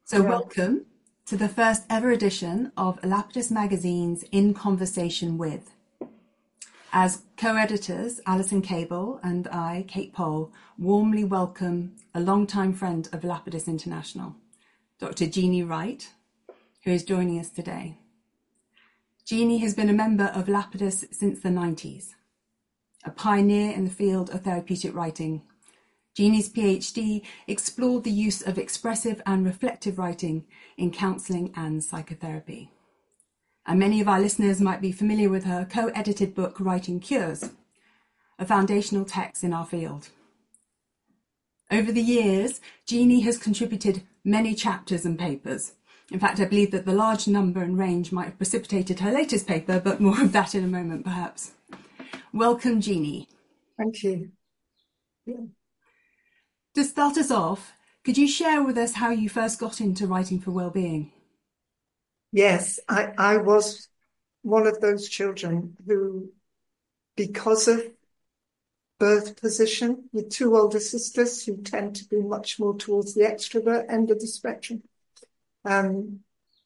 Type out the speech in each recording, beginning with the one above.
So welcome to the first ever edition of Lapidus Magazine's In Conversation With. As co-editors, Alison Cable and I, Kate Pole, warmly welcome a long-time friend of Lapidus International, Dr. Jeannie Wright, who is joining us today. Jeannie has been a member of Lapidus since the 90s, a pioneer in the field of therapeutic writing. Jeannie's PhD explored the use of expressive and reflective writing in counselling and psychotherapy. And many of our listeners might be familiar with her co-edited book, Writing Cures, a foundational text in our field. Over the years, Jeannie has contributed many chapters and papers. In fact, I believe that the large number and range might have precipitated her latest paper, but more of that in a moment, perhaps. Welcome, Jeannie. Thank you. Yeah. To start us off, could you share with us how you first got into writing for well-being? Yes, I was one of those children who, because of birth position, with two older sisters who tend to be much more towards the extrovert end of the spectrum, and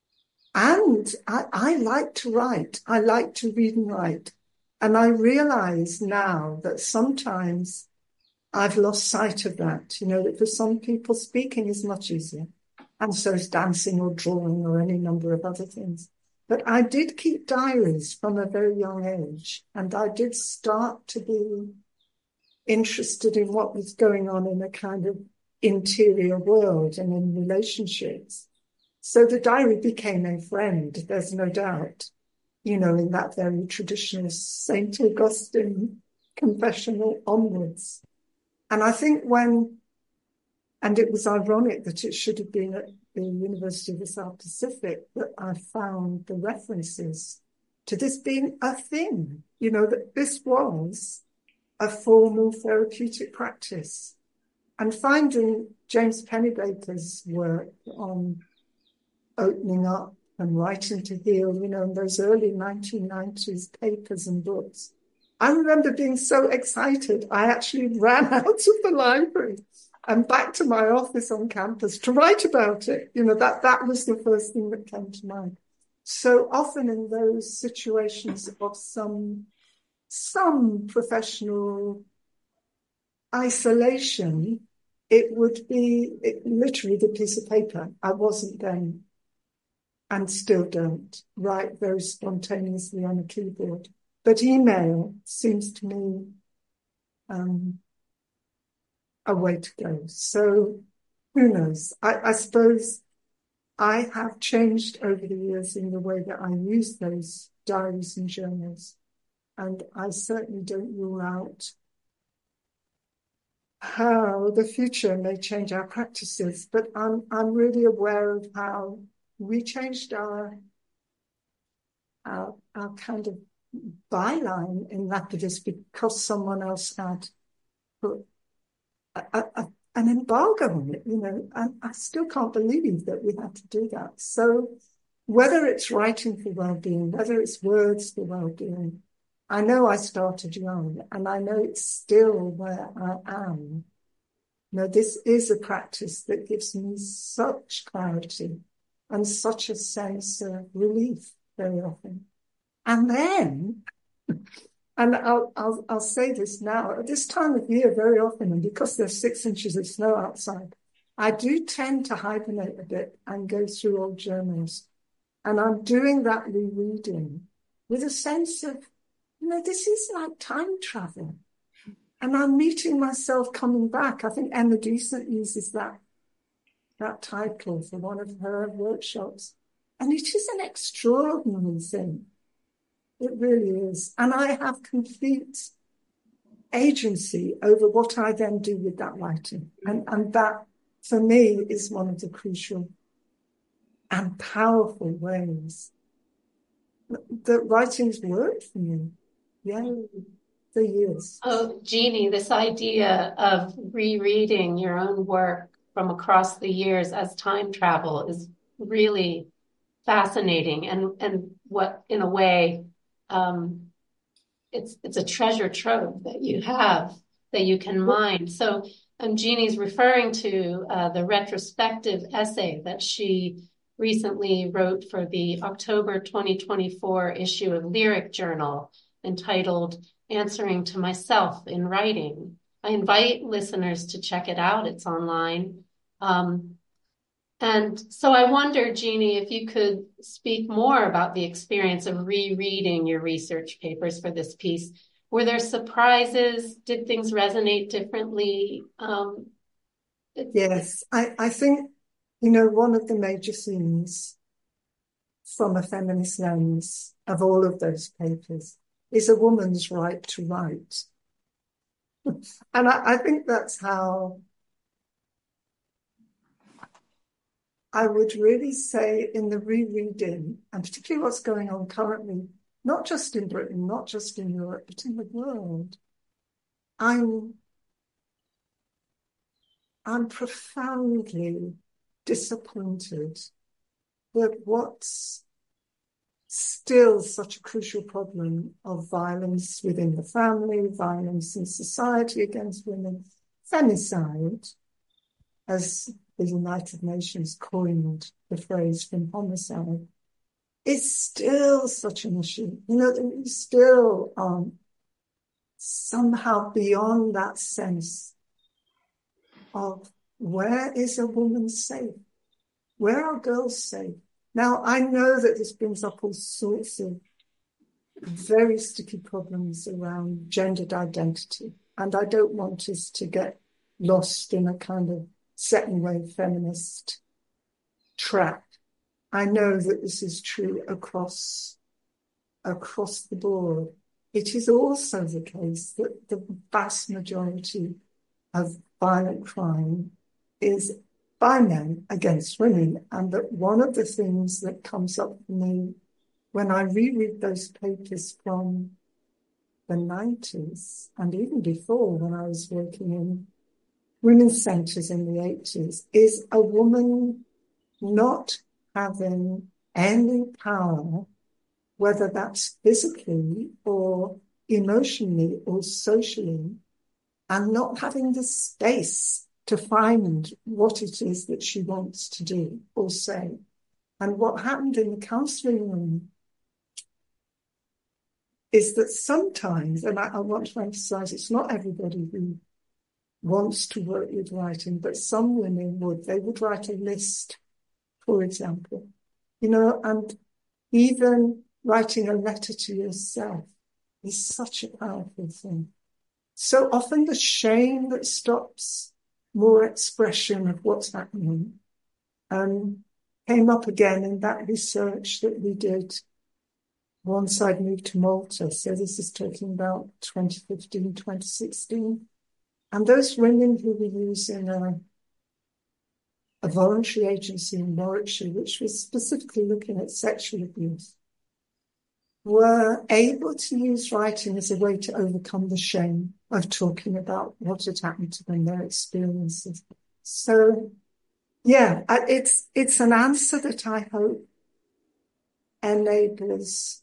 I like to write. I like to read and write. And I realize now that sometimes I've lost sight of that, that for some people speaking is much easier. And so is dancing or drawing or any number of other things. But I did keep diaries from a very young age. And I did start to be interested in what was going on in a kind of interior world and in relationships. So the diary became a friend, there's no doubt, in that very traditional St. Augustine confessional onwards. And I think and it was ironic that it should have been at the University of the South Pacific that I found the references to this being a thing, that this was a formal therapeutic practice. And finding James Pennebaker's work on opening up and writing to heal, in those early 1990s papers and books, I remember being so excited, I actually ran out of the library and back to my office on campus to write about it. That was the first thing that came to mind. So often in those situations of some professional isolation, it would be literally the piece of paper. I wasn't then, and still don't, write very spontaneously on a keyboard. But email seems to me a way to go. So who knows? I suppose I have changed over the years in the way that I use those diaries and journals. And I certainly don't rule out how the future may change our practices. But I'm really aware of how we changed our kind of byline in Lapidus because someone else had put an embargo on it, and I still can't believe that we had to do that. So whether it's writing for well-being, whether it's words for well-being, I know I started young and I know it's still where I am. This is a practice that gives me such clarity and such a sense of relief very often. And then, and I'll say this now, at this time of year very often, and because there's 6 inches of snow outside, I do tend to hibernate a bit and go through old journals. And I'm doing that rereading with a sense of, this is like time travel. And I'm meeting myself coming back. I think Emma Decent uses that title for one of her workshops. And it is an extraordinary thing. It really is. And I have complete agency over what I then do with that writing. And that, for me, is one of the crucial and powerful ways that writing's worked for me. Yeah, for years. Oh, Jeannie, this idea of rereading your own work from across the years as time travel is really fascinating. And what, in a way, it's a treasure trove that you have that you can mine. So Jeannie's referring to the retrospective essay that she recently wrote for the October 2024 issue of Lyric Journal, entitled Answering to Myself in Writing. I invite listeners to check it out. It's online. And so I wonder, Jeannie, if you could speak more about the experience of rereading your research papers for this piece. Were there surprises? Did things resonate differently? Yes, I think, one of the major themes from a feminist lens of all of those papers is a woman's right to write. And I think that's how I would really say in the rereading, and particularly what's going on currently, not just in Britain, not just in Europe, but in the world, I'm profoundly disappointed that what's still such a crucial problem of violence within the family, violence in society against women, femicide, as the United Nations coined the phrase from homicide, is still such an issue. We still aren't somehow beyond that sense of where is a woman safe? Where are girls safe? Now, I know that this brings up all sorts of very sticky problems around gendered identity, and I don't want us to get lost in a kind of second wave feminist trap. I know that this is true across the board. It is also the case that the vast majority of violent crime is by men against women, and that one of the things that comes up for me when I reread those papers from the 90s, and even before when I was working in women's centres in the 80s, is a woman not having any power, whether that's physically or emotionally or socially, and not having the space to find what it is that she wants to do or say. And what happened in the counselling room is that sometimes, and I want to emphasise, it's not everybody who wants to work with writing, but some women they would write a list, for example, and even writing a letter to yourself is such a powerful thing. So often the shame that stops more expression of what's happening came up again in that research that we did once I'd moved to Malta. So this is talking about 2015, 2016. And those women who were using a voluntary agency in Warwickshire, which was specifically looking at sexual abuse, were able to use writing as a way to overcome the shame of talking about what had happened to them, their experiences. So, yeah, it's an answer that I hope enables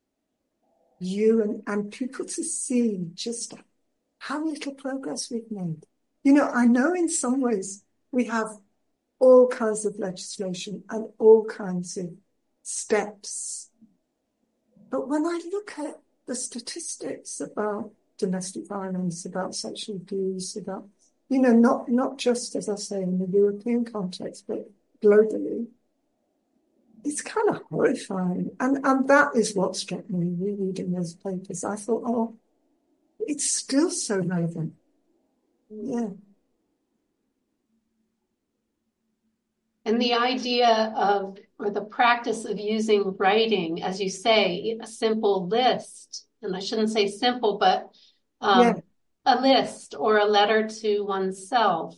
you and people to see just how little progress we've made. I know in some ways we have all kinds of legislation and all kinds of steps. But when I look at the statistics about domestic violence, about sexual abuse, about, not just, as I say, in the European context, but globally, it's kind of horrifying. And that is what struck me rereading those papers. I thought, it's still so relevant. Yeah. And the idea of, or the practice of using writing, as you say, a simple list, and I shouldn't say simple, but a list or a letter to oneself.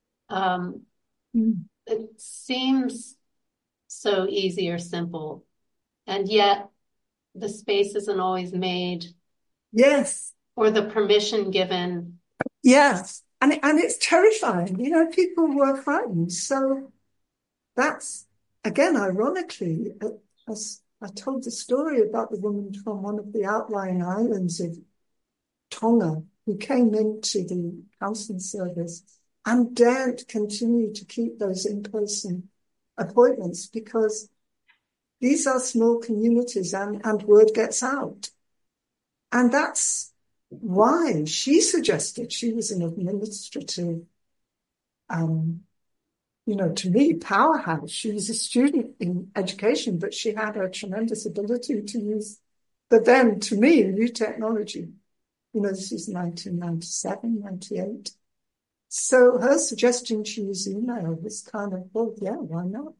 It seems so easy or simple, and yet the space isn't always made. Yes. Or the permission given. Yes. And it's terrifying. People were frightened. So that's, again, ironically, as I told the story about the woman from one of the outlying islands of Tonga who came into the counselling service and daren't continue to keep those in-person appointments because these are small communities and word gets out. And that's why she suggested she was an administrative, to me, powerhouse. She was a student in education, but she had a tremendous ability to use the then, to me, new technology. This is 1997, 98. So her suggestion to use email was kind of, well, yeah, why not?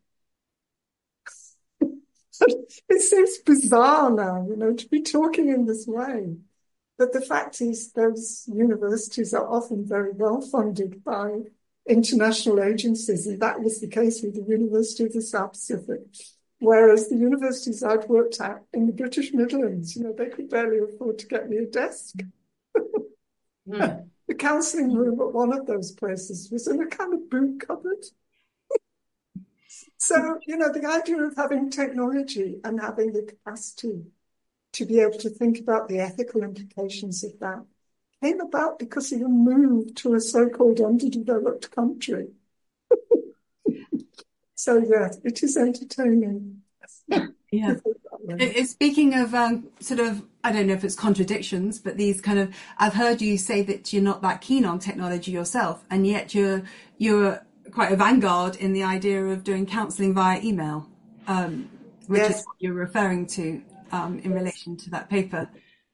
It seems bizarre now, to be talking in this way. But the fact is, those universities are often very well funded by international agencies, and that was the case with the University of the South Pacific. Whereas the universities I'd worked at in the British Midlands, they could barely afford to get me a desk. The counselling room at one of those places was in a kind of boot cupboard. So, the idea of having technology and having the capacity to be able to think about the ethical implications of that came about because of a move to a so-called underdeveloped country. So, yeah, it is entertaining. Yeah. Speaking of sort of, I don't know if it's contradictions, but these kind of, I've heard you say that you're not that keen on technology yourself, and yet you're quite a vanguard in the idea of doing counselling via email, which is what you're referring to in relation to that paper.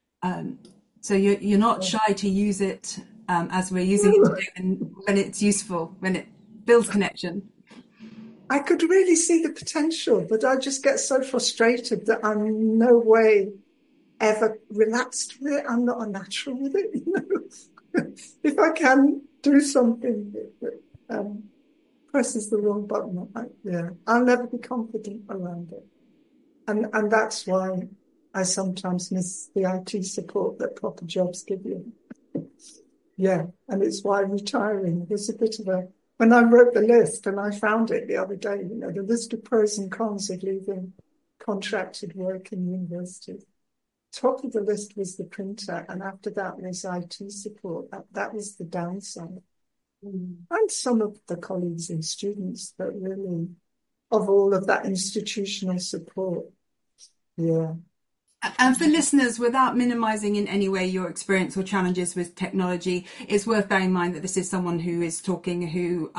So you're not shy to use it as we're using it today, when it's useful, when it builds connection. I could really see the potential, but I just get so frustrated that I'm no way ever relaxed with it. I'm not a natural with it. If I can do something that presses the wrong button, I'll never be confident around it. And that's why I sometimes miss the IT support that proper jobs give you. Yeah, and it's why retiring was a bit of a... When I wrote the list, and I found it the other day, the list of pros and cons of leaving contracted work in university. Top of the list was the printer, and after that was IT support. That was the downside. And some of the colleagues and students that really, of all of that institutional support. Yeah. And for listeners, without minimising in any way your experience or challenges with technology, it's worth bearing in mind that this is someone who is talking who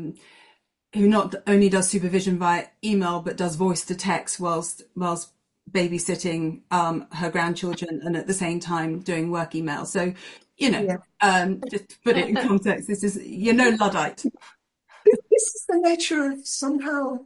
not only does supervision via email but does voice to text whilst babysitting her grandchildren and at the same time doing work email. So, just to put it in context, you're no Luddite. This is the nature of somehow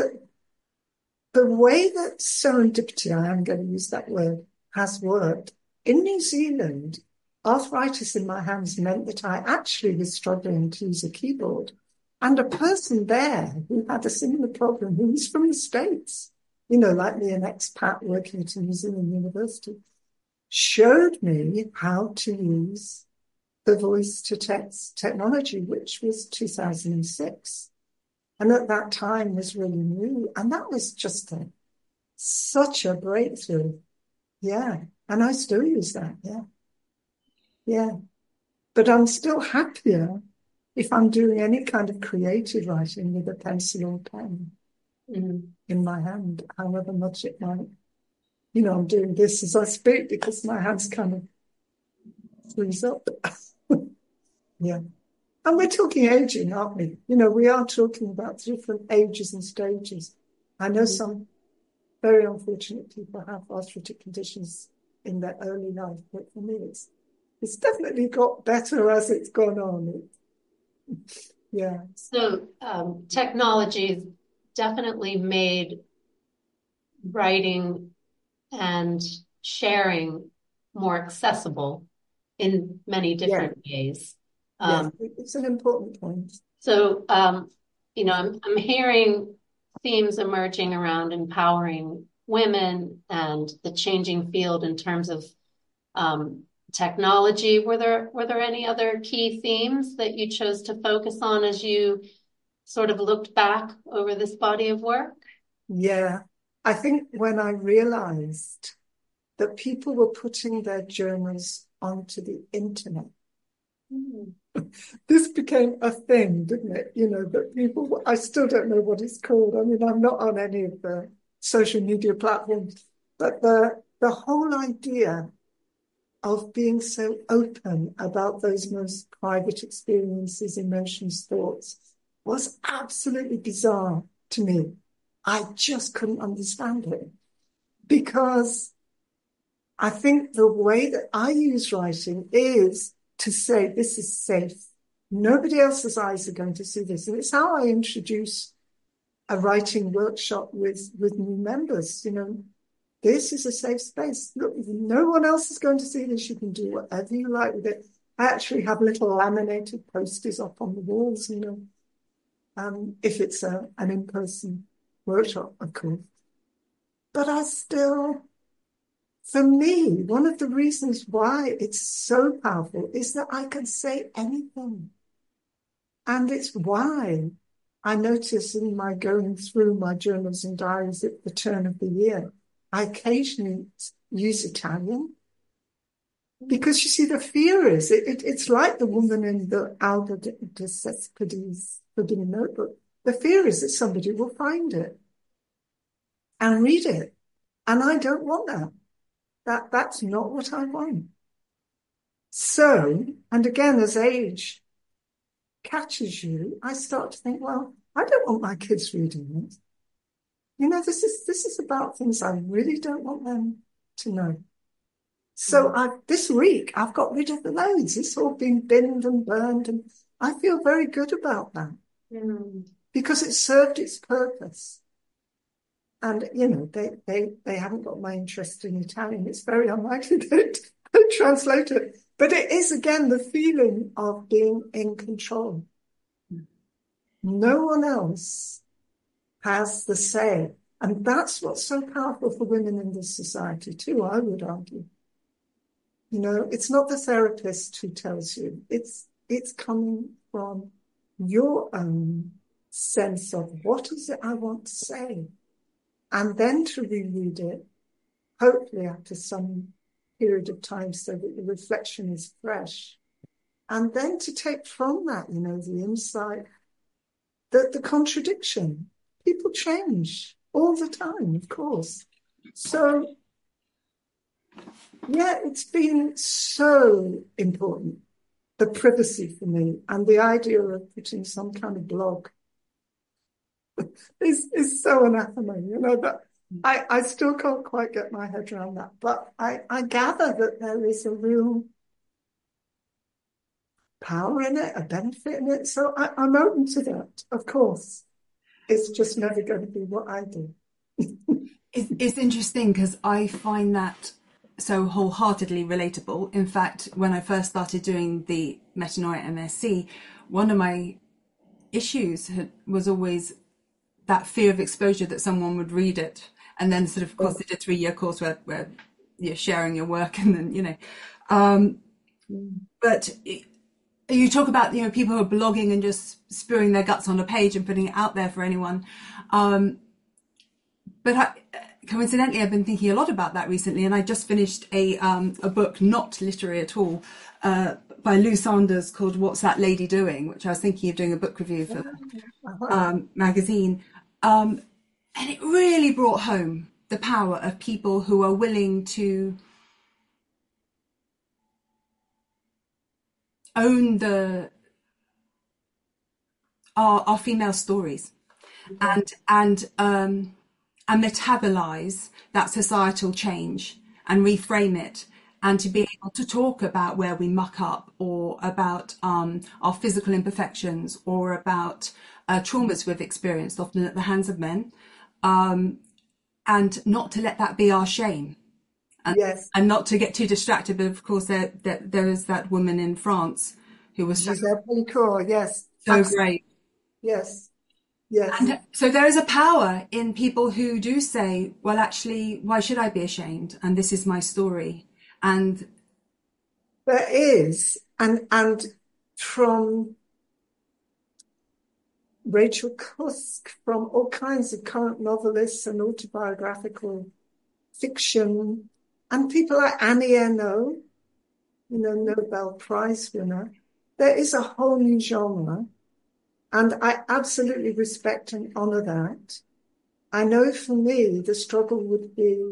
the way that serendipity, I am going to use that word, has worked. In New Zealand, arthritis in my hands meant that I actually was struggling to use a keyboard. And a person there who had a similar problem, who was from the States, like me, an expat working at a New Zealand university, showed me how to use the voice-to-text technology, which was 2006. And at that time was really new. And that was just such a breakthrough. Yeah. And I still use that. Yeah. Yeah. But I'm still happier if I'm doing any kind of creative writing with a pencil or pen in my hand, however much it might. I'm doing this as I speak because my hands kind of freeze up. Yeah. And we're talking aging, aren't we? We are talking about different ages and stages. I know some very unfortunate people have arthritic conditions in their early life, but for me, it's definitely got better as it's gone on. Yeah. So technology definitely made writing and sharing more accessible in many different ways. Yes, it's an important point. So, I'm hearing themes emerging around empowering women and the changing field in terms of technology. Were there any other key themes that you chose to focus on as you sort of looked back over this body of work? Yeah, I think when I realized that people were putting their journals onto the internet, Mm. This became a thing, didn't it? You know, that people, I still don't know what it's called. I mean, I'm not on any of the social media platforms, but the whole idea of being so open about those most private experiences, emotions, thoughts was absolutely bizarre to me. I just couldn't understand it because I think the way that I use writing is to say this is safe. Nobody else's eyes are going to see this. And it's how I introduce a writing workshop with new members. You know, this is a safe space. Look, no one else is going to see this. You can do whatever you like with it. I actually have little laminated posters up on the walls, you know, if it's an in-person workshop, of course. But I still, for me, one of the reasons why it's so powerful is that I can say anything. And it's why I notice in my going through my journals and diaries at the turn of the year, I occasionally use Italian because you see, the fear is it's like the woman in the Alba de Cespedes Forbidden Notebook. The fear is that somebody will find it and read it. And I don't want that. That's not what I want. So, and again, as age catches you, I start to think, well, I don't want my kids reading it. You know, this is about things I really don't want them to know. So this week I've got rid of the loads. It's all been binned and burned, and I feel very good about that because it served its purpose. And you know, they haven't got my interest in Italian. It's very unlikely they translate it. But it is again the feeling of being in control. No one else has the say. And that's what's so powerful for women in this society too, I would argue. You know, it's not the therapist who tells you. It's coming from your own sense of what is it I want to say? And then to reread it, hopefully after some period of time so that the reflection is fresh. And then to take from that, you know, the insight, the contradiction. People change all the time, of course. So, yeah, it's been so important, the privacy for me, and the idea of putting some kind of blog is so anathema, you know, that I still can't quite get my head around that. But I gather that there is a real power in it, a benefit in it. So I'm open to that, of course. It's just never going to be what I do. It's interesting because I find that so wholeheartedly relatable. In fact, when I first started doing the Metanoia MSc, one of my issues was always that fear of exposure, that someone would read it. And then sort of course did a 3-year course where you're sharing your work, and then, you know, but you talk about, you know, people who are blogging and just spewing their guts on a page and putting it out there for anyone. But coincidentally, I've been thinking a lot about that recently, and I just finished a book, not literary at all, by Lou Sanders called "What's That Lady Doing?", which I was thinking of doing a book review for the magazine. And it really brought home the power of people who are willing to own our female stories and metabolize that societal change and reframe it, and to be able to talk about where we muck up, or about our physical imperfections, or about traumas we've experienced, often at the hands of men, and not to let that be our shame. And not to get too distracted. But of course, there is that woman in France who was Gisèle Pelincourt, yes. So absolutely great. Yes. And so there is a power in people who do say, well, actually, why should I be ashamed? And this is my story. And there is, and from Rachel Cusk, from all kinds of current novelists and autobiographical fiction, and people like Annie Ernaux, you know, Nobel Prize winner, there is a whole new genre, and I absolutely respect and honour that. I know for me, the struggle would be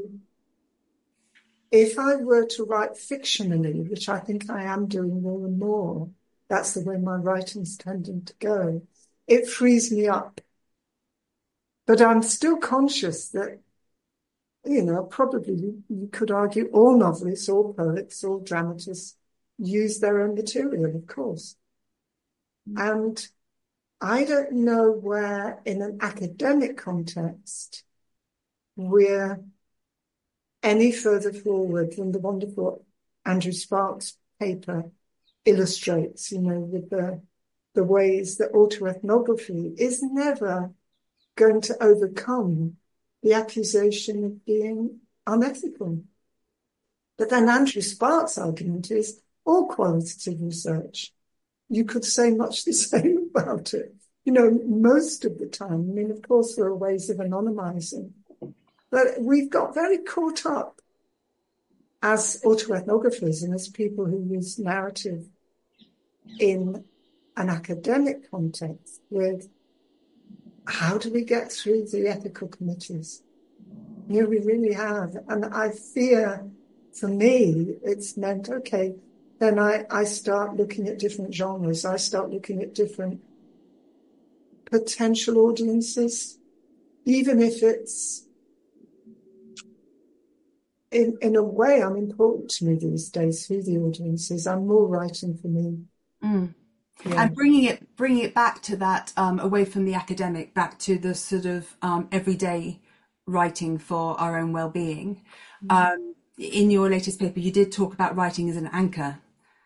if I were to write fictionally, which I think I am doing more and more, that's the way my writing's tending to go, it frees me up. But I'm still conscious that, probably you could argue all novelists, all poets, all dramatists use their own material, of course. And I don't know where, in an academic context, we're any further forward than the wonderful Andrew Sparks paper illustrates, with the ways that autoethnography is never going to overcome the accusation of being unethical. But then Andrew Sparks' argument is all qualitative research. You could say much the same about it. Most of the time, of course, there are ways of anonymizing, but we've got very caught up as autoethnographers and as people who use narrative in an academic context with how do we get through the ethical committees? We really have. And I fear, for me, it's meant, okay, then I start looking at different genres. I start looking at different potential audiences, even if it's, in a way, important to me these days who the audience is. I'm more writing for me. Mm. Yeah. And bringing it back to that, away from the academic, back to the sort of everyday writing for our own well-being. In your latest paper, you did talk about writing as an anchor.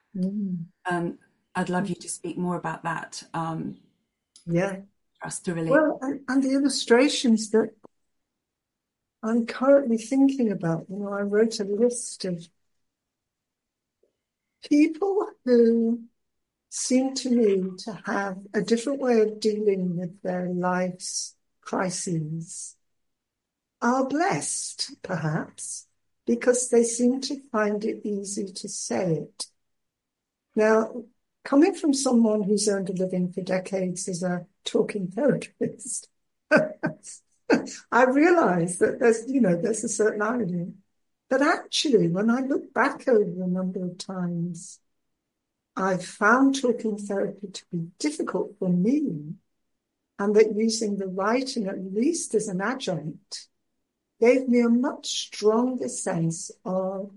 I'd love you to speak more about that. Yeah. For us to relate. Well, and the illustrations that I'm currently thinking about, I wrote a list of people who seem to me to have a different way of dealing with their life's crises, are blessed, perhaps, because they seem to find it easy to say it. Now, coming from someone who's earned a living for decades as a talking therapist, I realize that there's a certain irony. But actually, when I look back over a number of times, I've found talking therapy to be difficult for me, and that using the writing, at least as an adjunct, gave me a much stronger sense of,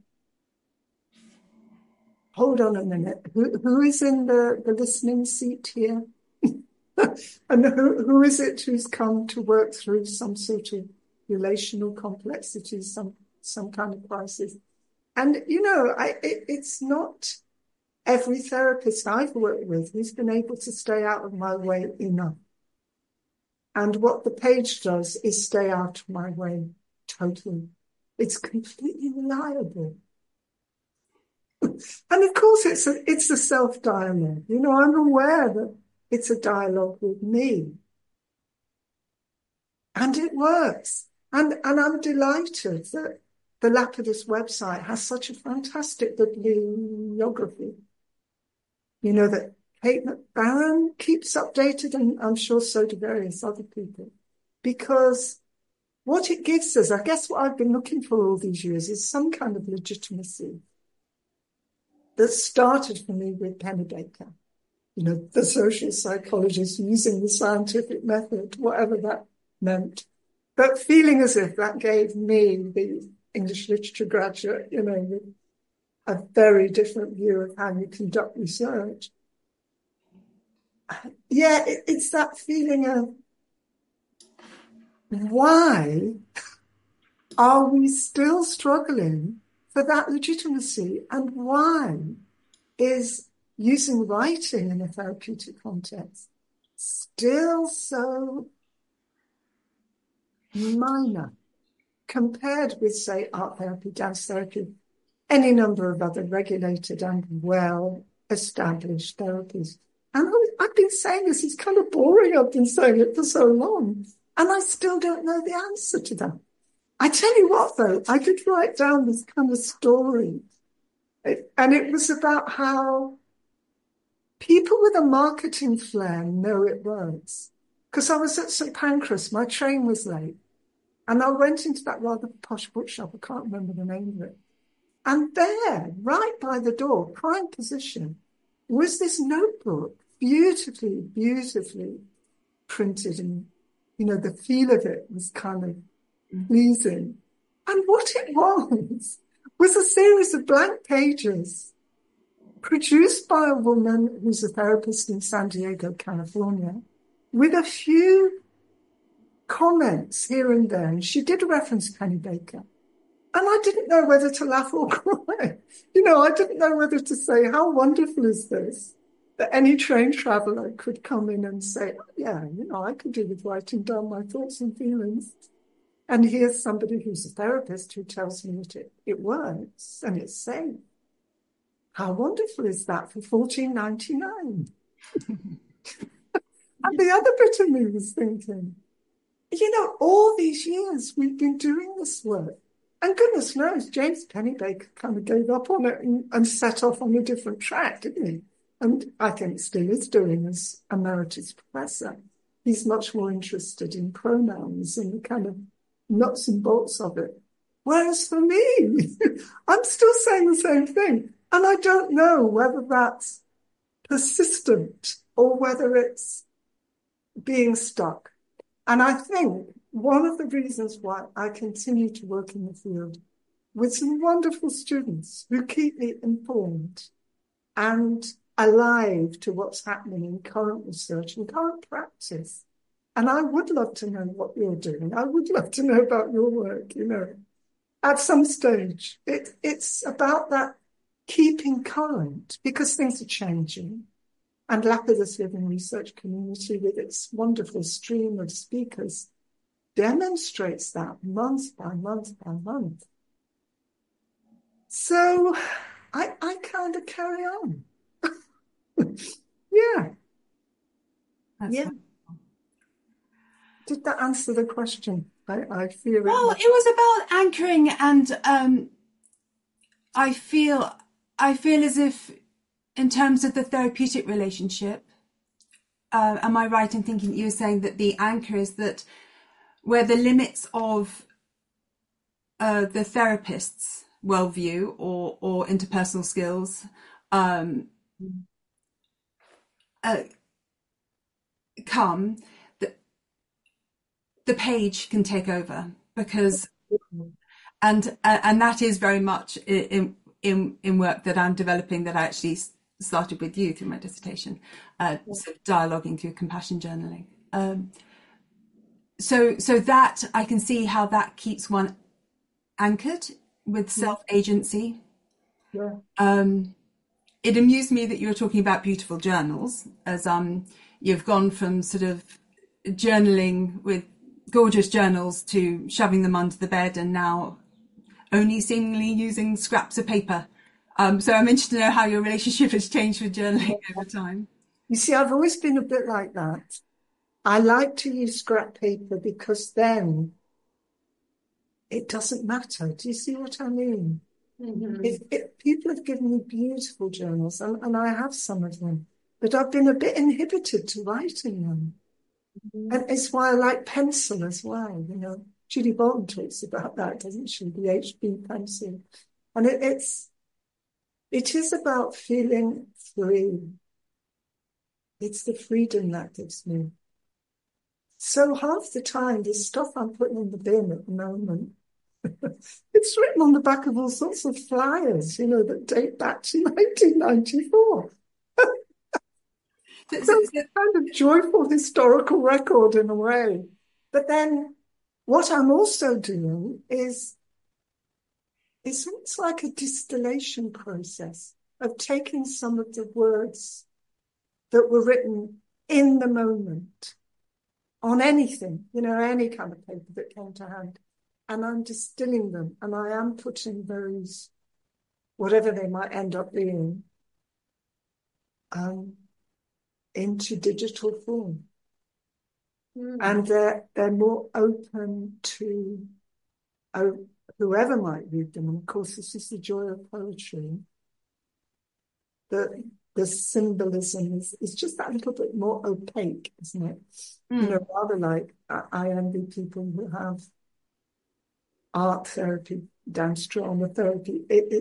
hold on a minute, who is in the listening seat here? And who is it who's come to work through some sort of relational complexity, some kind of crisis? And, it's not every therapist I've worked with who's been able to stay out of my way enough. And what the page does is stay out of my way totally. It's completely reliable. And of course, it's a self-dialogue. I'm aware that it's a dialogue with me. And it works. And I'm delighted that the Lapidus website has such a fantastic bibliography. That Kate McBarron keeps updated, and I'm sure so do various other people. Because what it gives us, I guess what I've been looking for all these years, is some kind of legitimacy that started for me with Pennebaker. The social psychologist using the scientific method, whatever that meant. But feeling as if that gave me, the English literature graduate, with a very different view of how you conduct research. Yeah, it's that feeling of why are we still struggling for that legitimacy, and why is using writing in a therapeutic context still so minor compared with, say, art therapy, dance therapy, any number of other regulated and well-established therapies. And I've been saying this, it's kind of boring, I've been saying it for so long, and I still don't know the answer to that. I tell you what, though, I did write down this kind of story, and it was about how people with a marketing flair know it works. Because I was at St Pancras, my train was late, and I went into that rather posh bookshop, I can't remember the name of it. And there, right by the door, prime position, was this notebook, beautifully, beautifully printed, and, you know, the feel of it was kind of pleasing. And what it was a series of blank pages produced by a woman who's a therapist in San Diego, California, with a few comments here and there. And she did reference Penny Baker. And I didn't know whether to laugh or cry. You know, I didn't know whether to say, how wonderful is this? That any train traveller could come in and say, oh, yeah, you know, I could do with writing down my thoughts and feelings. And here's somebody who's a therapist who tells me that it works and it's safe. How wonderful is that for $14.99? And the other bit of me was thinking, you know, all these years we've been doing this work. And goodness knows, James Pennebaker kind of gave up on it and set off on a different track, didn't he? And I think still is doing as emeritus professor. He's much more interested in pronouns and the kind of nuts and bolts of it. Whereas for me, I'm still saying the same thing. And I don't know whether that's persistent or whether it's being stuck. And I think one of the reasons why I continue to work in the field with some wonderful students who keep me informed and alive to what's happening in current research and current practice. And I would love to know what you're doing. I would love to know about your work, you know, at some stage. It's about that keeping current because things are changing. And Lapidus Living Research Community, with its wonderful stream of speakers, demonstrates that month by month by month. So I kind of carry on. Yeah. That's yeah. wonderful. Did that answer the question? I feel it. Well, it was about anchoring, and I feel as if, in terms of the therapeutic relationship, am I right in thinking you were saying that the anchor is that where the limits of the therapist's worldview or interpersonal skills come, the page can take over, because and that is very much in work that I'm developing, that I actually started with you through my dissertation, so dialoguing through compassion journaling. So that I can see how that keeps one anchored with self-agency. Yeah. It amused me that you were talking about beautiful journals, as you've gone from sort of journaling with gorgeous journals to shoving them under the bed, and now only seemingly using scraps of paper. So I'm interested to know how your relationship has changed with journaling over time. You see, I've always been a bit like that. I like to use scrap paper because then it doesn't matter. Do you see what I mean? Mm-hmm. People have given me beautiful journals, and I have some of them, but I've been a bit inhibited to write in them. Mm-hmm. And it's why I like pencil as well. You know, Judy Bolton talks about that, doesn't she? The HB pencil. And it is about feeling free. It's the freedom that gives me. So half the time, the stuff I'm putting in the bin at the moment, it's written on the back of all sorts of flyers, you know, that date back to 1994. So it's a kind of joyful historical record in a way. But then what I'm also doing is it's almost like a distillation process of taking some of the words that were written in the moment on anything, you know, any kind of paper that came to hand. And I'm distilling them, and I am putting those, whatever they might end up being, into digital form. And they're more open to whoever might read them. And of course, this is the joy of poetry, that the symbolism is just that little bit more opaque, isn't it? You know, rather like I envy people who have art therapy, dance drama therapy.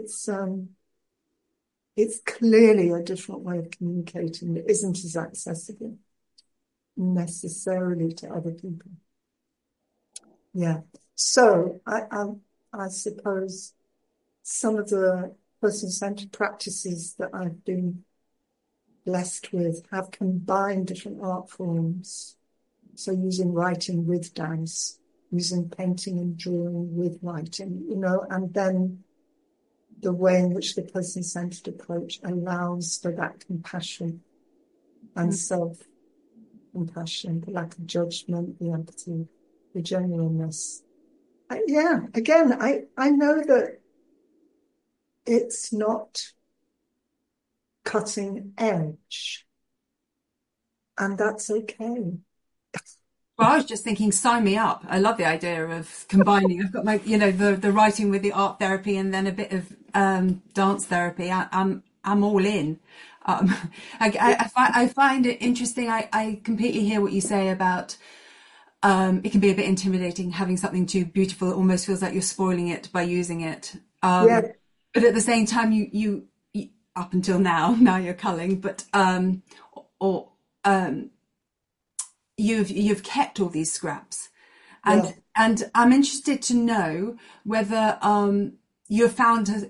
It's clearly a different way of communicating that isn't as accessible necessarily to other people. Yeah. So I suppose some of the person-centered practices that I've been blessed with have combined different art forms. So using writing with dance, using painting and drawing with writing, you know, and then the way in which the person-centered approach allows for that compassion and self-compassion, the lack of judgment, the empathy, the genuineness. Again, I know that it's not cutting edge, and that's okay. Well, I was just thinking, sign me up. I love the idea of combining. I've got my, you know, the writing with the art therapy and then a bit of dance therapy. I'm all in. I find it interesting. I completely hear what you say about it can be a bit intimidating having something too beautiful. It almost feels like you're spoiling it by using it. Yeah. But at the same time, you up until now you're culling, but you've kept all these scraps, and I'm interested to know whether you've found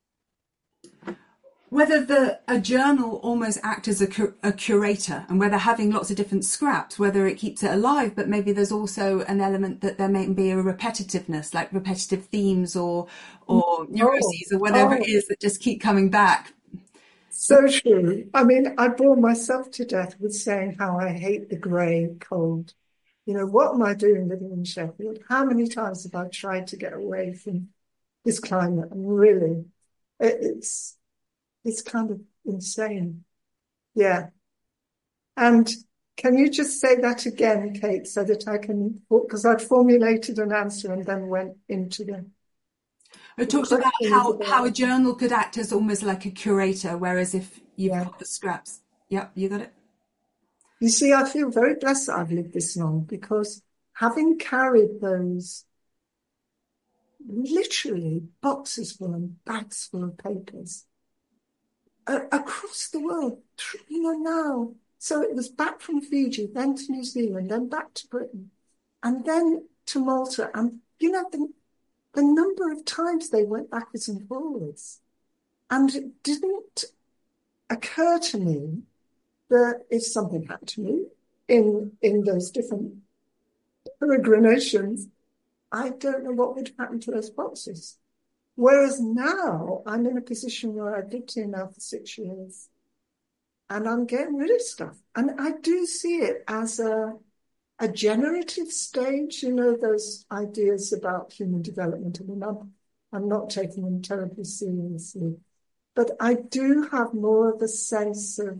whether a journal almost acts as a curator, and whether having lots of different scraps, whether it keeps it alive, but maybe there's also an element that there may be a repetitiveness, like repetitive themes or neuroses or whatever it is that just keep coming back. So true. I mean, I bore myself to death with saying how I hate the grey cold. You know, what am I doing living in Sheffield? How many times have I tried to get away from this climate? And really, it's kind of insane. Yeah. And can you just say that again, Kate, so that I can, because I'd formulated an answer and then went into the... It talks about how a journal could act as almost like a curator, whereas if you've got the scraps. Yep, you got it. You see, I feel very blessed that I've lived this long, because having carried those literally boxes full and bags full of papers across the world, you know, now. So it was back from Fiji, then to New Zealand, then back to Britain, and then to Malta. And, you know, the number of times they went backwards and forwards. And it didn't occur to me that if something happened to me in those different peregrinations, I don't know what would happen to those boxes. Whereas now I'm in a position where I've lived here now for 6 years and I'm getting rid of stuff. And I do see it as a generative stage, you know, those ideas about human development. I mean, I'm not taking them terribly seriously, but I do have more of a sense of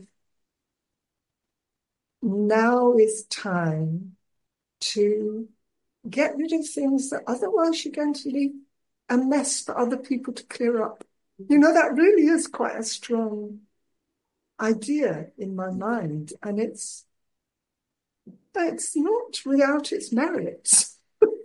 now is time to get rid of things that otherwise you're going to leave a mess for other people to clear up. You know, that really is quite a strong idea in my mind, and it's not without its merits.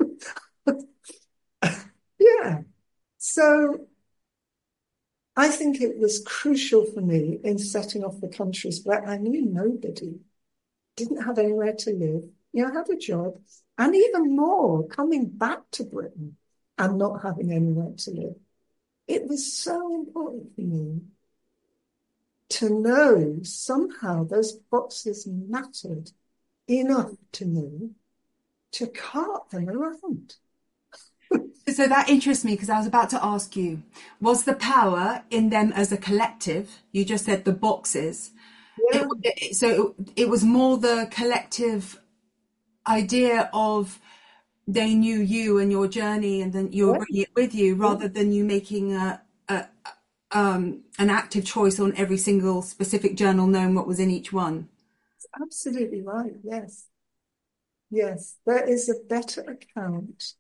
Yeah. So I think it was crucial for me in setting off the countries where I knew nobody, didn't have anywhere to live, you know, had a job, and even more, coming back to Britain and not having anywhere to live. It was so important for me to know somehow those boxes mattered enough to me to cart them around. So that interests me, because I was about to ask you, was the power in them as a collective? You just said the boxes. Yeah. So it was more the collective idea of they knew you and your journey, and then you were bringing it with you, rather than you making an active choice on every single specific journal, knowing what was in each one. Absolutely right. Yes. Yes. There is a better account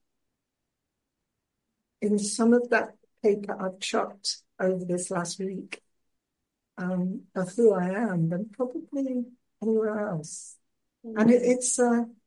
in some of that paper I've chucked over this last week of who I am than probably anywhere else. Mm. And it is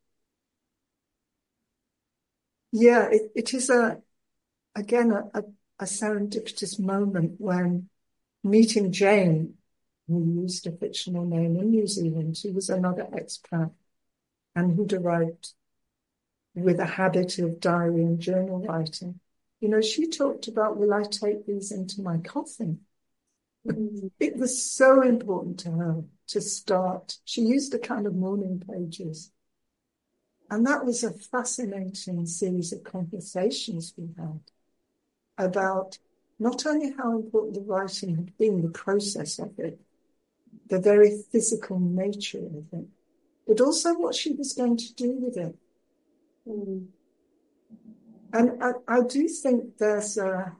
again a serendipitous moment when meeting Jane, who used a fictional name in New Zealand, who was another expat and who'd arrived with a habit of diary and journal writing. You know, she talked about, will I take these into my coffin? Mm. It was so important to her to start. She used a kind of morning pages. And that was a fascinating series of conversations we had about not only how important the writing had been, the process of it, the very physical nature of it, but also what she was going to do with it. Mm. And I do think there's a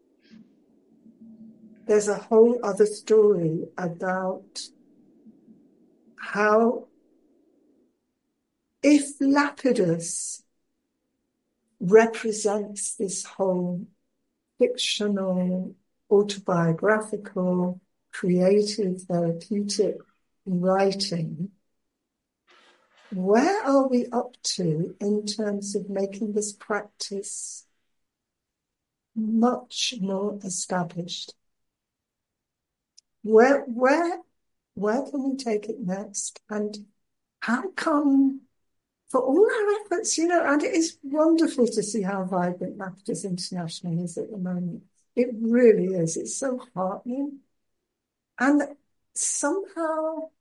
whole other story about how, if Lapidus represents this whole fictional, autobiographical, creative, therapeutic writing, where are we up to in terms of making this practice much more established? Where can we take it next? And how come, for all our efforts, you know, and it is wonderful to see how vibrant Lapidus International is at the moment. It really is. It's so heartening. And somehow,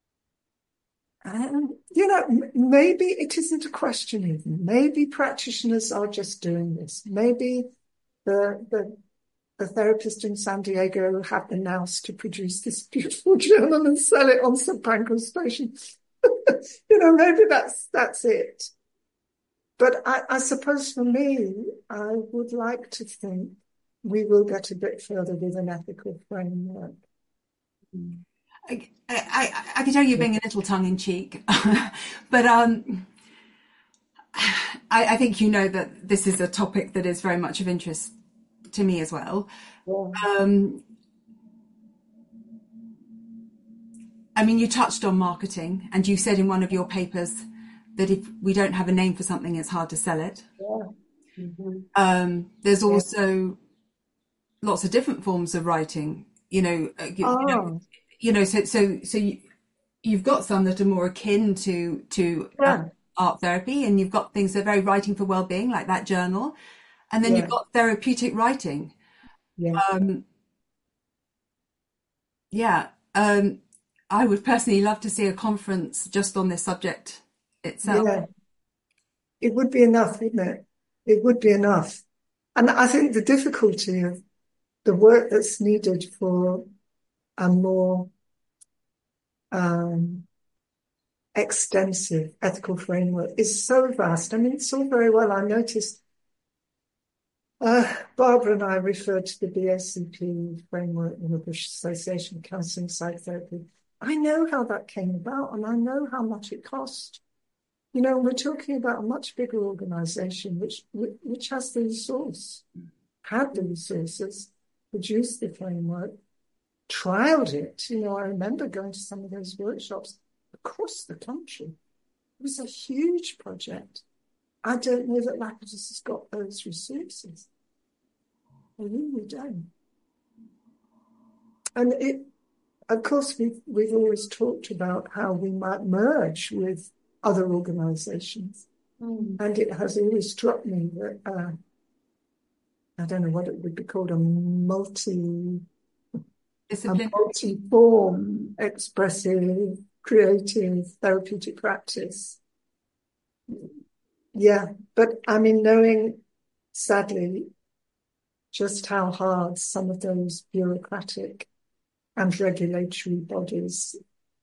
you know, maybe it isn't a question even. Maybe practitioners are just doing this. Maybe the therapist in San Diego had the nous to produce this beautiful journal and sell it on St. Pancras Station. You know, maybe that's it. But I suppose for me, I would like to think we will get a bit further with an ethical framework. I can tell you're being a little tongue in cheek, but I think you know that this is a topic that is very much of interest to me as well. Yeah. I mean, you touched on marketing, and you said in one of your papers that if we don't have a name for something, it's hard to sell it. Yeah. Mm-hmm. There's also lots of different forms of writing. So you've got some that are more akin to Yeah. art therapy, and you've got things that are very writing for well-being, like that journal, and then you've Yeah. got therapeutic writing. Yeah. Yeah. I would personally love to see a conference just on this subject itself. Yeah. It would be enough, wouldn't it? It would be enough. And I think the difficulty of the work that's needed for a more extensive ethical framework is so vast. I mean, it's all very well. I noticed Barbara and I referred to the BACP framework in the British Association of Counselling Psychotherapy. I know how that came about, and I know how much it cost. You know, we're talking about a much bigger organisation which has the resource, had the resources, produced the framework, trialed it. You know, I remember going to some of those workshops across the country. It was a huge project. I don't know that Lapidus has got those resources. I really don't. And of course, we've always talked about how we might merge with other organisations. And it has always struck me that, I don't know what it would be called, a multi-form, expressive, creative, therapeutic practice. Yeah, but I mean, knowing, sadly, just how hard some of those bureaucratic and regulatory bodies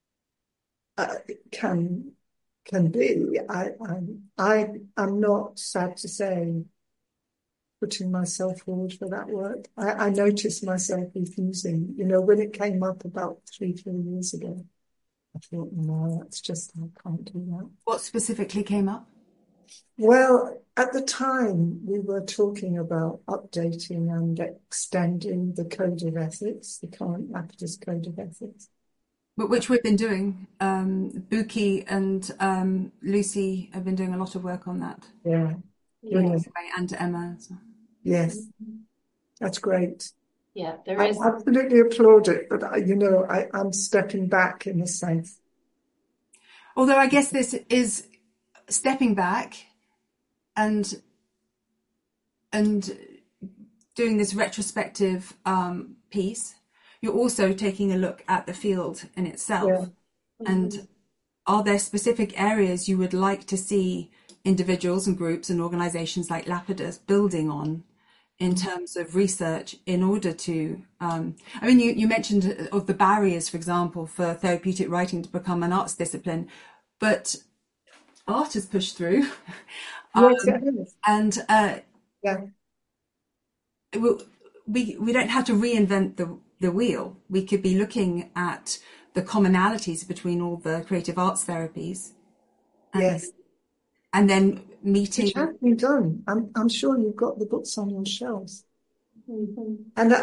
can be. I'm not, sad to say, putting myself forward for that work. I noticed myself refusing. You know, when it came up about 3-4 years ago, I thought, no, that's just, I can't do that. What specifically came up? Well, at the time, we were talking about updating and extending the Code of Ethics, the current Lapidus Code of Ethics. Which we've been doing. Buki and Lucy have been doing a lot of work on that. Yeah, Yeah. brilliant. And Emma. So. Yes, that's great. Yeah, there I is. absolutely applaud it, but I'm stepping back in a sense. Although I guess this is stepping back and doing this retrospective piece. You're also taking a look at the field in itself. Yeah. And are there specific areas you would like to see individuals and groups and organizations like Lapidus building on in terms of research in order to, you mentioned of the barriers, for example, for therapeutic writing to become an arts discipline, but art has pushed through. Yes, it is. And Yeah. we don't have to reinvent the wheel. We could be looking at the commonalities between all the creative arts therapies. Yes. And then meeting. Which has been done. I'm sure you've got the books on your shelves. Mm-hmm. And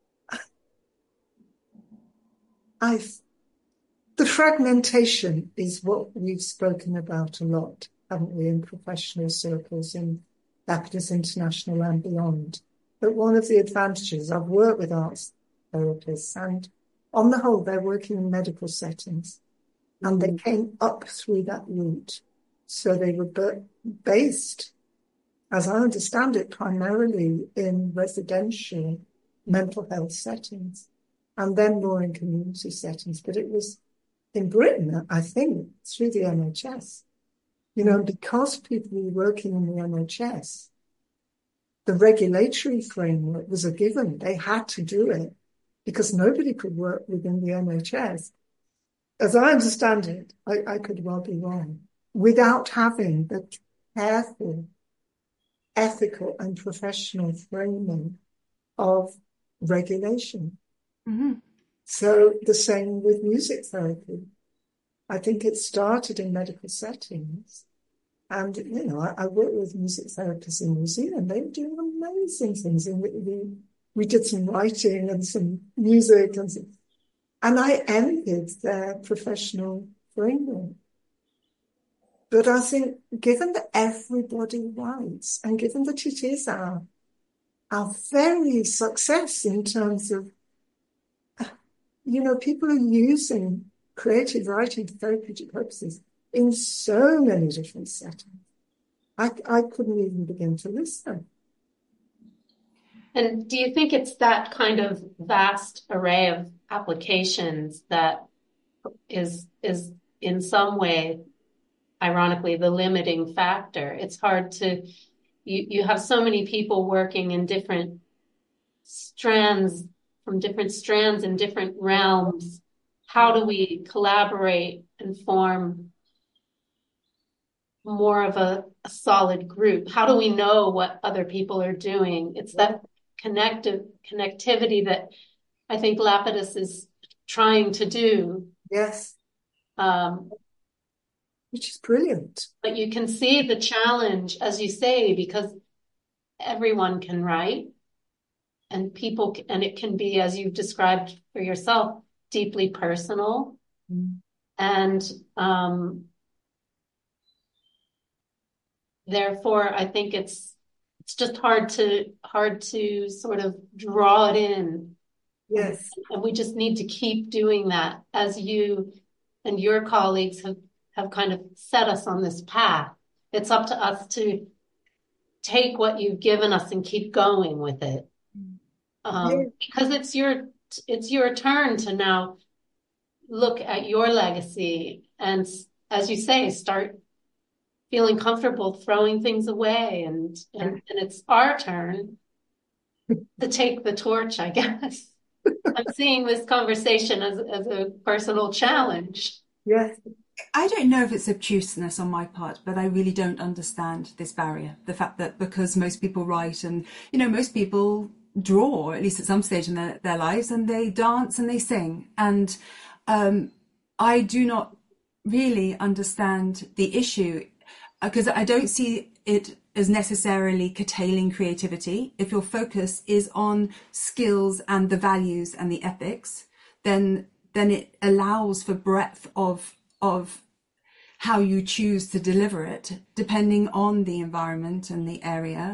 the fragmentation is what we've spoken about a lot, haven't we, in professional circles, in Lapidus International and beyond. But one of the advantages, I've worked with arts therapists, and on the whole, they're working in medical settings, and they came up through that route. So they were based, as I understand it, primarily in residential mental health settings, and then more in community settings. But it was in Britain, I think, through the NHS. Because people were working in the NHS, the regulatory framework was a given. They had to do it because nobody could work within the NHS. As I understand it, I could well be wrong, without having the careful, ethical and professional framing of regulation. Mm-hmm. So the same with music therapy. I think it started in medical settings. And, I work with music therapists in New Zealand. They were doing amazing things. And we did some writing and some music. And I envied their professional framework. But I think, given that everybody writes, and given that it is our very success in terms of, people are using creative writing for therapeutic purposes in so many different settings. I couldn't even begin to list them. And do you think it's that kind of vast array of applications that is in some way, ironically, the limiting factor? It's hard to, you have so many people working in different strands, from different strands in different realms. How do we collaborate and form more of a solid group? How do we know what other people are doing? It's that connectivity that I think Lapidus is trying to do. Yes. Which is brilliant. But you can see the challenge, as you say, because everyone can write, and it can be, as you've described for yourself, deeply personal. And therefore, I think it's just hard to sort of draw it in. Yes. And we just need to keep doing that, as you and your colleagues have kind of set us on this path. It's up to us to take what you've given us and keep going with it. Because it's your turn to now look at your legacy and, as you say, start feeling comfortable throwing things away, and it's our turn to take the torch, I guess. I'm seeing this conversation as a personal challenge. Yes. I don't know if it's obtuseness on my part, but I really don't understand this barrier. The fact that because most people write and, most people draw, at least at some stage in their lives, and they dance and they sing. And I do not really understand the issue. because I don't see it as necessarily curtailing creativity. If your focus is on skills and the values and the ethics, then it allows for breadth of how you choose to deliver it, depending on the environment and the area.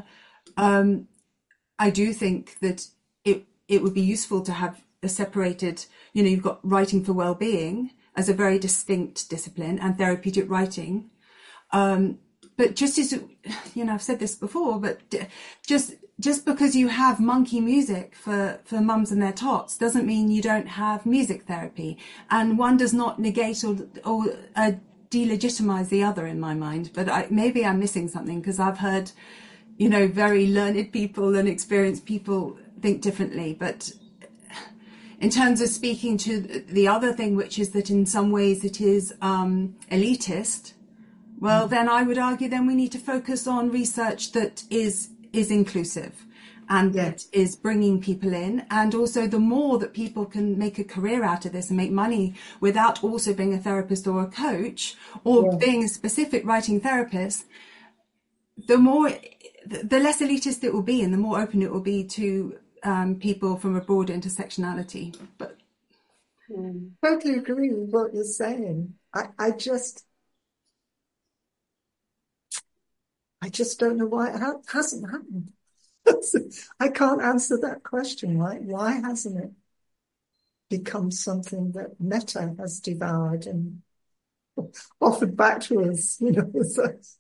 I do think that it would be useful to have a separated, you've got writing for well-being as a very distinct discipline and therapeutic writing. But just as, I've said this before, but just because you have monkey music for mums and their tots doesn't mean you don't have music therapy. And one does not negate or delegitimize the other in my mind. But maybe I'm missing something, because I've heard, very learned people and experienced people think differently. But in terms of speaking to the other thing, which is that in some ways it is elitist, well, then I would argue then we need to focus on research that is inclusive and that is bringing people in. And also, the more that people can make a career out of this and make money without also being a therapist or a coach or being a specific writing therapist, the less elitist it will be and the more open it will be to people from a broad intersectionality. But totally agree with what you're saying. I just don't know why it hasn't happened. I can't answer that question. Why hasn't it become something that Meta has devoured and offered back to us, as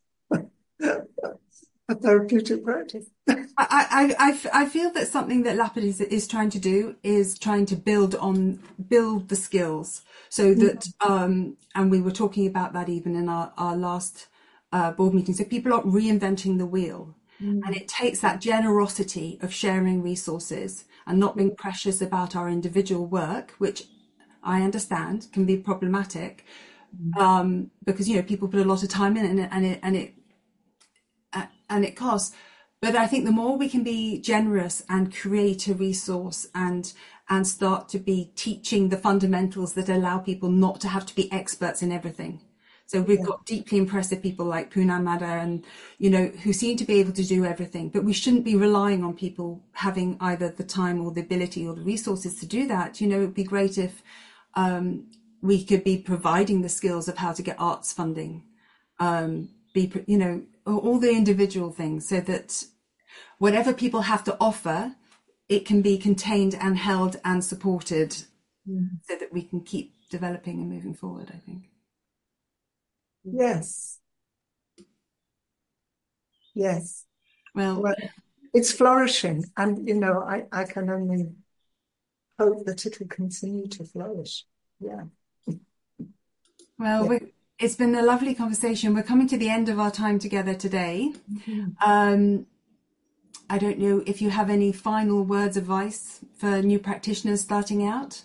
a therapeutic practice? I feel that something that Lapid is trying to do is trying to build the skills, so that and we were talking about that even in our last board meeting. So people aren't reinventing the wheel, and it takes that generosity of sharing resources and not being precious about our individual work, which I understand can be problematic, because people put a lot of time in it, and it costs. But I think the more we can be generous and create a resource and start to be teaching the fundamentals that allow people not to have to be experts in everything. So we've got deeply impressive people like Poonam Madda and, who seem to be able to do everything. But we shouldn't be relying on people having either the time or the ability or the resources to do that. It would be great if we could be providing the skills of how to get arts funding, all the individual things, so that whatever people have to offer, it can be contained and held and supported, so that we can keep developing and moving forward, I think. Yes. Well, it's flourishing, and I can only hope that it will continue to flourish. It's been a lovely conversation. We're coming to the end of our time together today. I don't know if you have any final words of advice for new practitioners starting out.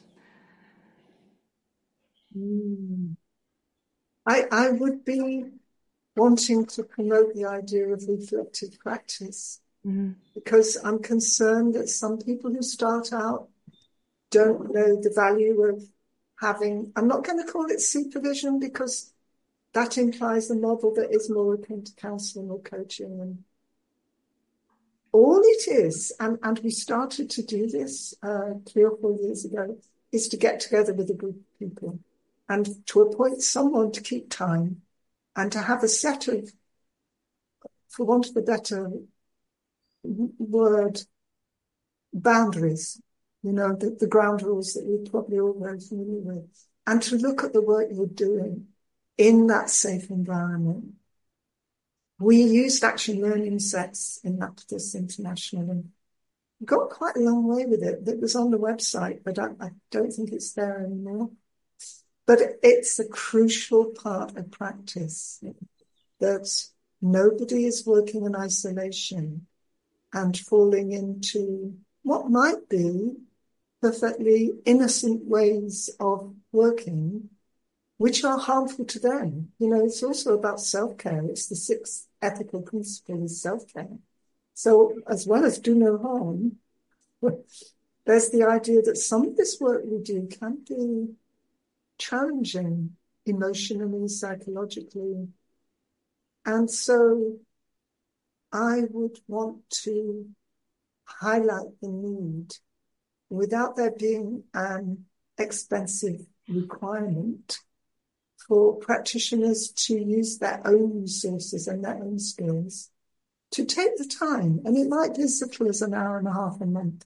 I would be wanting to promote the idea of reflective practice, because I'm concerned that some people who start out don't know the value of having, I'm not going to call it supervision, because that implies a model that is more akin to counselling or coaching. And all it is, and we started to do this 3 or 4 years ago, is to get together with a group of people and to appoint someone to keep time and to have a set of, for want of a better word, boundaries, the ground rules that you're probably all very familiar with, and to look at the work you're doing in that safe environment. We used action learning sets in Lapidus International and got quite a long way with it. That was on the website, but I don't think it's there anymore. But it's a crucial part of practice, that nobody is working in isolation and falling into what might be perfectly innocent ways of working, which are harmful to them. It's also about self-care. It's the 6th ethical principle is self-care. So as well as do no harm, there's the idea that some of this work we do can be challenging emotionally, psychologically. And so I would want to highlight the need, without there being an expensive requirement, for practitioners to use their own resources and their own skills to take the time, and it might be as little as an hour and a half a month,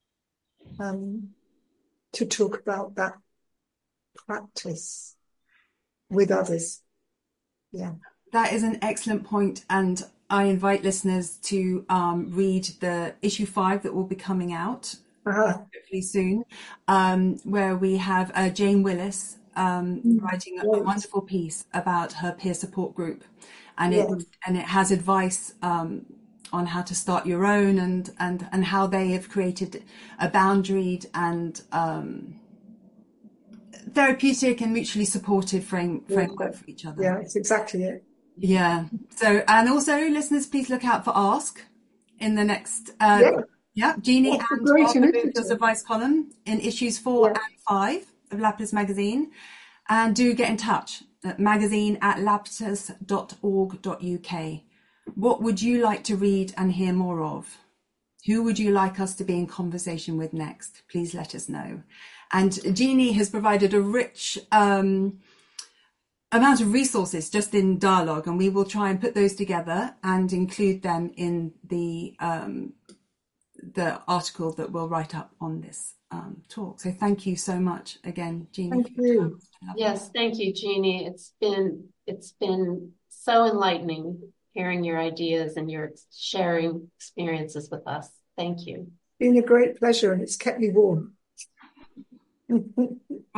to talk about that practice with others. Yeah. That is an excellent point, and I invite listeners to read the issue 5 that will be coming out hopefully soon, where we have Jane Willis writing a wonderful piece about her peer support group, and it has advice on how to start your own, and how they have created a boundaried and therapeutic and mutually supportive framework for each other. Yeah, it's exactly it. Yeah. So, and also listeners, please look out for Ask in the next, Jeannie and Barbara Booth's advice column in issues 4 and 5 of Lapidus Magazine. And do get in touch at magazine@lapidus.org.uk. What would you like to read and hear more of? Who would you like us to be in conversation with next? Please let us know. And Jeannie has provided a rich amount of resources just in dialogue, and we will try and put those together and include them in the article that we'll write up on this talk. So thank you so much again, Jeannie. Thank you. Yes, thank you, Jeannie. It's been so enlightening hearing your ideas and your sharing experiences with us. Thank you. Been a great pleasure, and it's kept me warm.